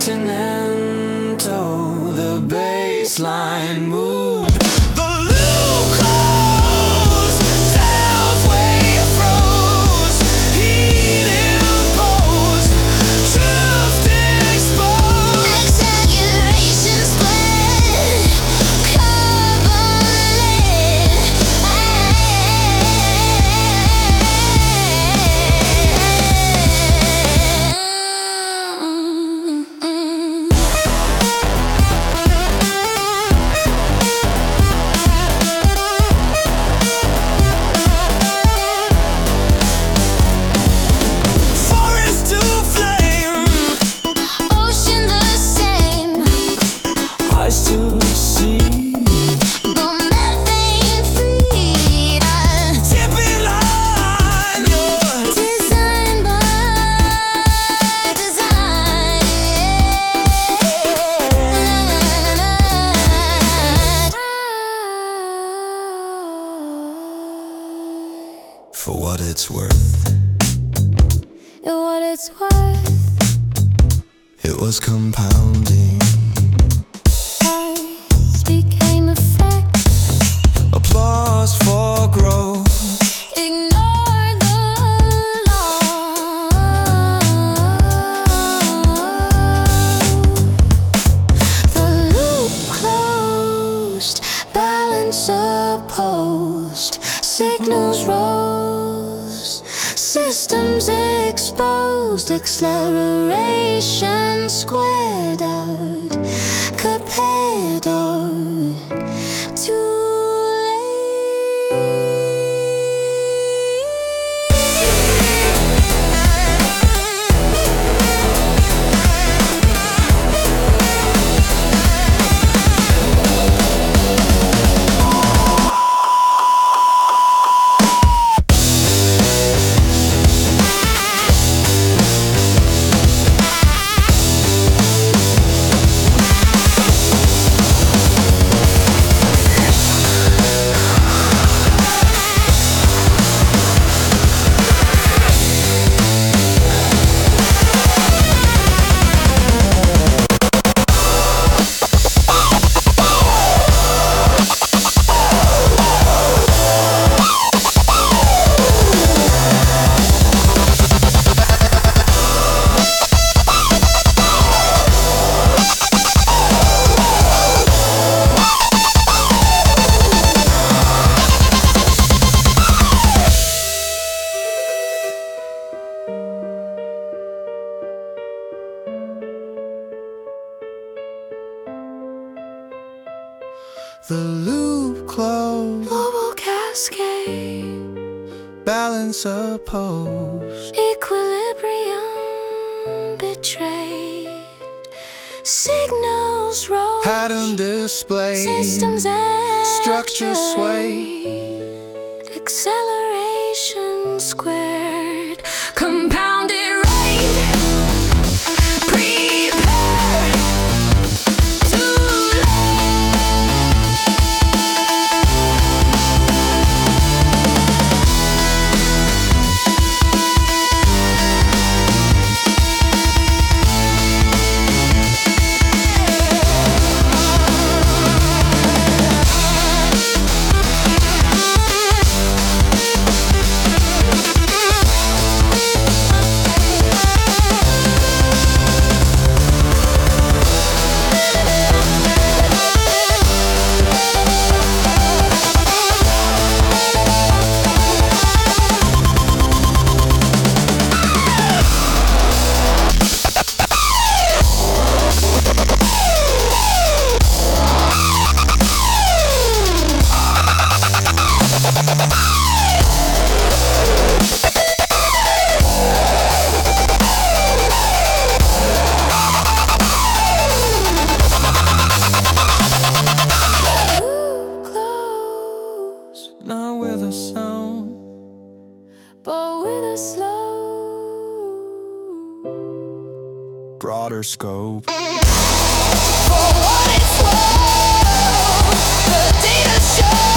continental, the baseline moved. The loop closed, halfway froze, heat imposed, truth exposed. Exaggeration split, carbon lit. Forest to flame, Ocean the same, ice to sea, but methane free. tipping line, Design by design. for what it's worth. And what it's worth, It was compounding, cause became a fact. applause for growth. Ignore the law. The loop closed, balance opposed, signals rose, systems exposed, acceleration squared out, compared out, too The loop closed, global cascade, balance opposed, equilibrium betrayed, signals rose, pattern display, systems structure sway, acceleration squared, compounded rate. Prepare to not with a sound, but with a slow broader scope. For what it's worth, the data shows